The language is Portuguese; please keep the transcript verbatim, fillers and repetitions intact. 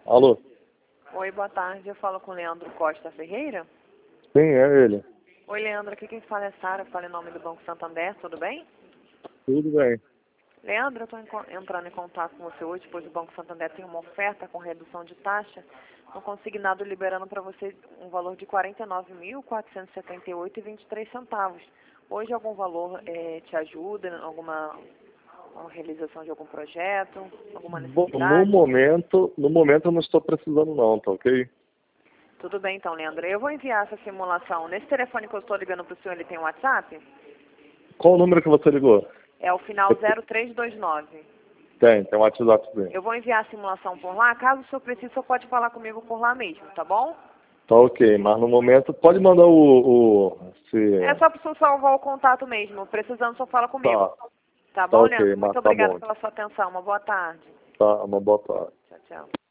Alô? Oi, boa tarde. Eu falo com o Leandro Costa Ferreira. Sim, é ele. Oi, Leandro. Aqui quem fala é Sara. Fala em nome do Banco Santander. Tudo bem? Tudo bem. Leandro, eu estou entrando em contato com você hoje, pois o Banco Santander tem uma oferta com redução de taxa no consignado, liberando para você um valor de quarenta e nove mil, quatrocentos e setenta e oito reais e vinte e três centavos. Hoje algum valor eh, te ajuda em alguma uma realização de algum projeto, alguma Bom, no necessidade? momento, no momento eu não estou precisando não, tá ok? Tudo bem então, Leandro. Eu vou enviar essa simulação. Nesse telefone que eu estou ligando para o senhor, ele tem um WhatsApp? Qual o número que você ligou? É o final zero três dois nove. Tem, tem um WhatsApp dele. Eu vou enviar a simulação por lá. Caso o senhor precise, o senhor pode falar comigo por lá mesmo, tá bom? Tá ok, mas no momento, pode mandar o... o se... É só para o senhor salvar o contato mesmo. Precisando, o senhor fala comigo. Tá, Tá tá bom, ok, Leandro? mas Muito tá obrigada bom. pela sua atenção. Uma boa tarde. Tá, uma boa tarde. Tchau, tchau.